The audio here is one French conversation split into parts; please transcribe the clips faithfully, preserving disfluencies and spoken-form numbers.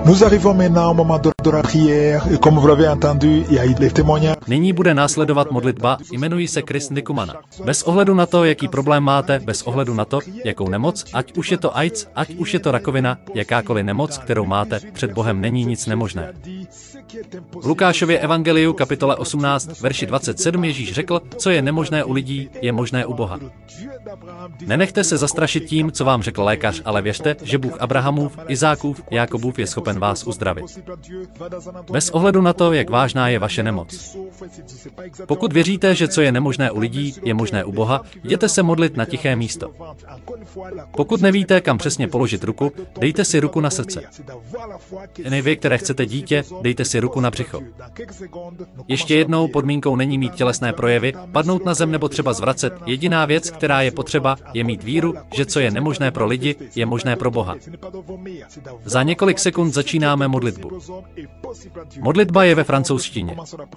Nous arrivons maintenant au moment de, de la prière et comme vous l'avez entendu, il y a eu les témoignages. Nyní bude následovat modlitba, jmenuji se Chris Nikumana. Bez ohledu na to, jaký problém máte, bez ohledu na to, jakou nemoc, ať už je to AIDS, ať už je to rakovina, jakákoliv nemoc, kterou máte, před Bohem není nic nemožné. V Lukášově evangeliu kapitole osmnáct, verši dvacet sedm Ježíš řekl, co je nemožné u lidí, je možné u Boha. Nenechte se zastrašit tím, co vám řekl lékař, ale věřte, že Bůh Abrahamův, Izákův, Jákobův je schopen vás uzdravit. Bez ohledu na to, jak vážná je vaše nemoc. Pokud věříte, že co je nemožné u lidí, je možné u Boha, jděte se modlit na tiché místo. Pokud nevíte, kam přesně položit ruku, dejte si ruku na srdce. Jen vy, které chcete dítě, dejte si ruku na břicho. Ještě jednou podmínkou není mít tělesné projevy, padnout na zem nebo třeba zvracet. Jediná věc, která je potřeba, je mít víru, že co je nemožné pro lidi, je možné pro Boha. Za několik sekund začínáme modlitbu. Modlitba je ve francouzštině.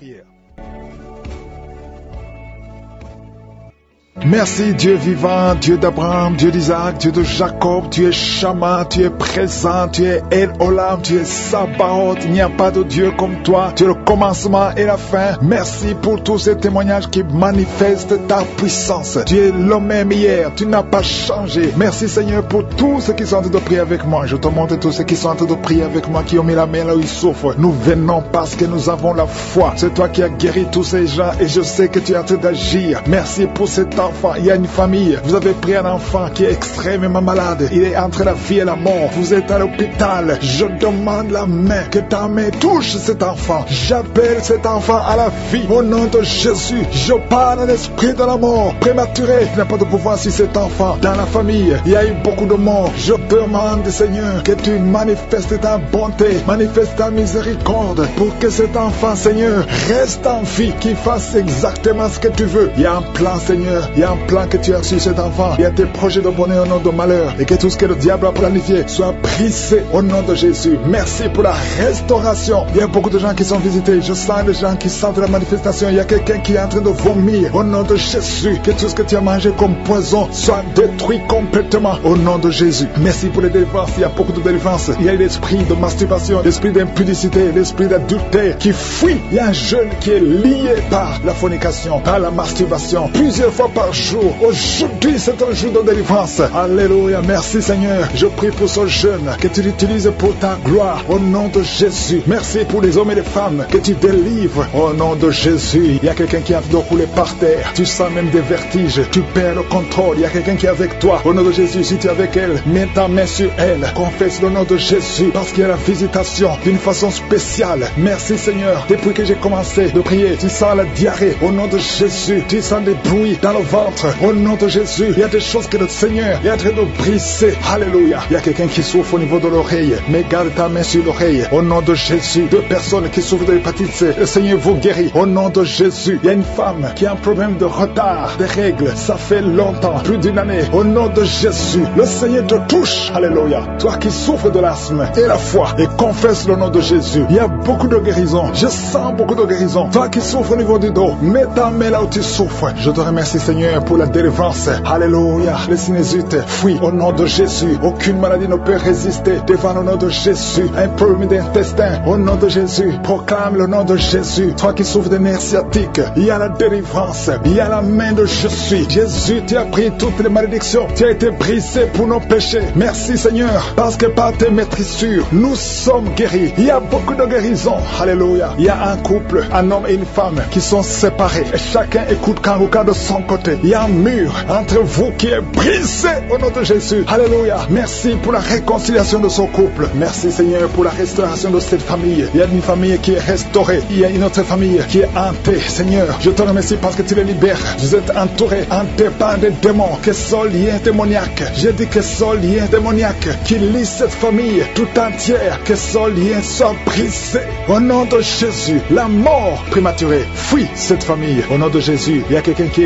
Merci Dieu vivant, Dieu d'Abraham, Dieu d'Isaac, Dieu de Jacob, tu es Shama, tu es présent, tu es El Olam, tu es Sabaoth, il n'y a pas de Dieu comme toi, tu es le commencement et la fin. Merci pour tous ces témoignages qui manifestent ta puissance. Tu es le même hier, tu n'as pas changé. Merci Seigneur pour tous ceux qui sont en train de prier avec moi. Je te montre tous ceux qui sont en train de prier avec moi, qui ont mis la main là où ils souffrent. Nous venons parce que nous avons la foi. C'est toi qui as guéri tous ces gens et je sais que tu es en train d'agir. Merci pour cet enfant. Il y a une famille, vous avez pris un enfant qui est extrêmement malade, il est entre la vie et la mort, vous êtes à l'hôpital, je demande la main, que ta main touche cet enfant, j'appelle cet enfant à la vie, au nom de Jésus, je parle à l'esprit de la mort prématuré, il n'a pas de pouvoir sur cet enfant, dans la famille, il y a eu beaucoup de morts, je demande Seigneur, que tu manifestes ta bonté, manifestes ta miséricorde, pour que cet enfant Seigneur, reste en vie, qu'il fasse exactement ce que tu veux, il y a un plan Seigneur, il y a un plan que tu as sur cet enfant. Il y a tes projets de bonheur au nom de malheur. Et que tout ce que le diable a planifié soit brisé au nom de Jésus. Merci pour la restauration. Il y a beaucoup de gens qui sont visités. Je sens des gens qui sentent la manifestation. Il y a quelqu'un qui est en train de vomir au nom de Jésus. Que tout ce que tu as mangé comme poison soit détruit complètement au nom de Jésus. Merci pour les délivrances. Il y a beaucoup de délivrances. Il y a l'esprit de masturbation, l'esprit d'impudicité, l'esprit d'adultère qui fuit. Il y a un jeune qui est lié par la fornication, par la masturbation. Plusieurs fois par jour. Aujourd'hui, c'est un jour de délivrance. Alléluia. Merci Seigneur. Je prie pour ce jeune que tu l'utilises pour ta gloire. Au nom de Jésus. Merci pour les hommes et les femmes que tu délivres. Au nom de Jésus. Il y a quelqu'un qui a de rouler par terre. Tu sens même des vertiges. Tu perds le contrôle. Il y a quelqu'un qui est avec toi. Au nom de Jésus, si tu es avec elle, mets ta main sur elle. Confesse le nom de Jésus. Parce qu'il y a la visitation d'une façon spéciale. Merci Seigneur. Depuis que j'ai commencé de prier, tu sens la diarrhée. Au nom de Jésus. Tu sens des bruits dans le ventre. Au nom de Jésus, il y a des choses que le Seigneur est en train de briser. Alléluia. Il y a quelqu'un qui souffre au niveau de l'oreille. Mais garde ta main sur l'oreille. Au nom de Jésus. Deux personnes qui souffrent de l'hépatite C. Le Seigneur vous guérit. Au nom de Jésus. Il y a une femme qui a un problème de retard, de règles. Ça fait longtemps, plus d'une année. Au nom de Jésus. Le Seigneur te touche. Alléluia. Toi qui souffres de l'asthme et la foi et confesse le nom de Jésus. Il y a beaucoup de guérison. Je sens beaucoup de guérison. Toi qui souffres au niveau du dos, mets ta main là où tu souffres. Je te remercie Seigneur pour la délivrance. Alléluia. Les sinusite fuient au nom de Jésus. Aucune maladie ne peut résister devant le nom de Jésus. Un problème d'intestin au nom de Jésus. Proclame le nom de Jésus. Toi qui souffres de nerfs sciatiques, il y a la délivrance. Il y a la main de Jésus. Jésus, tu as pris toutes les malédictions. Tu as été brisé pour nos péchés. Merci Seigneur. Parce que par tes maîtrissures, nous sommes guéris. Il y a beaucoup de guérison. Alléluia. Il y a un couple, un homme et une femme qui sont séparés. Et chacun écoute Kanguka de son côté. Il y a un mur entre vous qui est brisé au nom de Jésus. Alléluia. Merci pour la réconciliation de son couple. Merci Seigneur pour la restauration de cette famille. Il y a une famille qui est restaurée. Il y a une autre famille qui est hantée. Seigneur, je te remercie parce que tu les libères. Vous êtes entourés, hantés par des démons qui sont liés démoniaques. J'ai dit que sont liés démoniaques qui lient cette famille tout entière. Que son lien soit brisé. Au nom de Jésus, la mort prématurée fuit cette famille. Au nom de Jésus, il y a quelqu'un qui est lié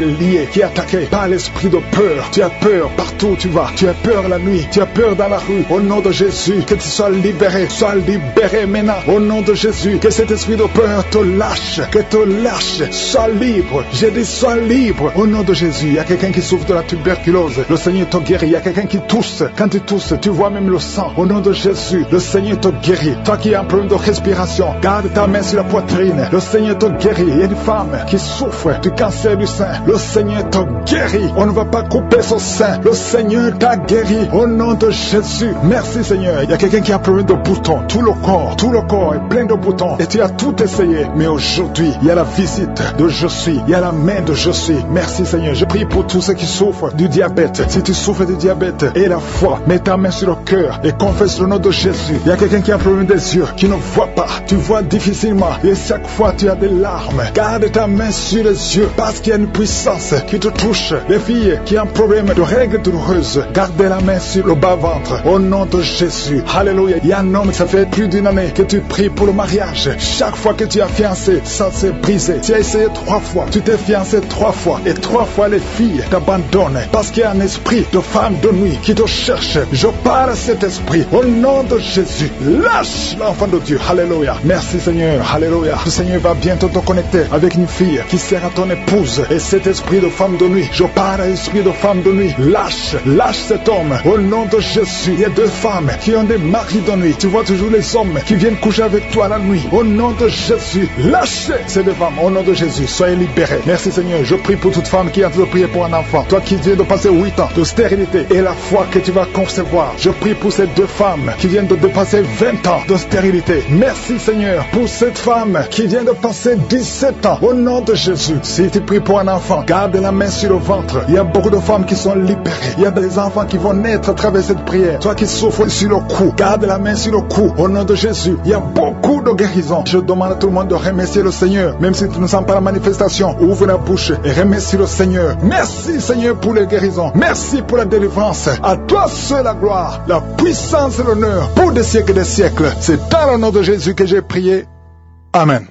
qui est attaqué par l'esprit de peur. Tu as peur partout où tu vas. Tu as peur la nuit. Tu as peur dans la rue. Au nom de Jésus, que tu sois libéré. Sois libéré maintenant. Au nom de Jésus, que cet esprit de peur te lâche. Que te lâche. Sois libre. J'ai dit sois libre. Au nom de Jésus, il y a quelqu'un qui souffre de la tuberculose. Le Seigneur te guérit. Il y a quelqu'un qui tousse. Quand tu tousses, tu vois même le sang. Au nom de Jésus, le Seigneur te guérit. Toi qui as un problème de respiration, garde ta main sur la poitrine. Le Seigneur te guérit. Il y a une femme qui souffre du cancer du sein. Le Seigneur te guérit. On ne va pas couper son sein. Le Seigneur t'a guéri. Au nom de Jésus. Merci Seigneur. Il y a quelqu'un qui a un problème de boutons. Tout le corps, tout le corps est plein de boutons. Et tu as tout essayé. Mais aujourd'hui, il y a la visite de je suis. Il y a la main de je suis. Merci Seigneur. Je prie pour tous ceux qui souffrent du diabète. Si tu souffres du diabète et la foi, mets ta main sur le cœur et confesse le nom de Jésus. Il y a quelqu'un qui a un problème des yeux, qui ne voit pas. Tu vois difficilement et chaque fois tu as des larmes. Garde ta main sur les yeux parce qu'il y a une puissance qui te touche. Les filles qui ont un problème de règles douloureuses, gardez la main sur le bas-ventre. Au nom de Jésus. Alléluia. Il y a un homme, ça fait plus d'une année que tu pries pour le mariage. Chaque fois que tu as fiancé, ça s'est brisé. Tu as essayé trois fois. Tu t'es fiancé trois fois. Et trois fois les filles t'abandonnent parce qu'il y a un esprit de femme de nuit qui te cherche. Je parle à cet esprit. Au nom de Jésus. Lâche l'enfant de Dieu. Alléluia. Merci Seigneur. Alléluia. Le Seigneur va bientôt te connecter avec une fille qui sera ton épouse. Et cet esprit de femme de nuit, je parle à l'esprit de femme de nuit. Lâche, lâche cet homme. Au nom de Jésus. Il y a deux femmes qui ont des maris de nuit. Tu vois toujours les hommes qui viennent coucher avec toi la nuit. Au nom de Jésus. Lâchez ces deux femmes. Au nom de Jésus. Soyez libérés. Merci Seigneur. Je prie pour toute femme qui a de prier pour un enfant. Toi qui viens de passer huit ans de stérilité et la foi que tu vas concevoir. Je prie pour ces deux femmes qui viennent de dépasser vingt ans de stérilité. Merci Seigneur pour cette femme qui vient de passer dix-sept ans. Au nom de Jésus. Si tu pries pour un enfant, garde la main sur le ventre. Il y a beaucoup de femmes qui sont libérées. Il y a des enfants qui vont naître à travers cette prière. Toi qui souffres sur le cou, garde la main sur le cou. Au nom de Jésus. Il y a beaucoup de guérisons. Je demande à tout le monde de remercier le Seigneur. Même si tu ne sens pas la manifestation, ouvre la bouche et remercie le Seigneur. Merci Seigneur pour les guérisons. Merci pour la délivrance. À toi seul la gloire, la puissance et l'honneur pour des siècles et des siècles. C'est dans le nom de Jésus que j'ai prié. Amen.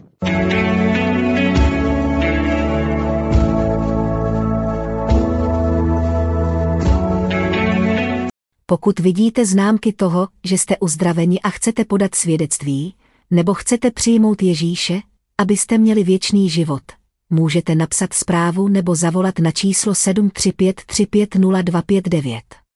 Pokud vidíte známky toho, že jste uzdraveni a chcete podat svědectví, nebo chcete přijmout Ježíše, abyste měli věčný život, můžete napsat zprávu nebo zavolat na číslo sedm tři pět tři pět nula dva pět devět.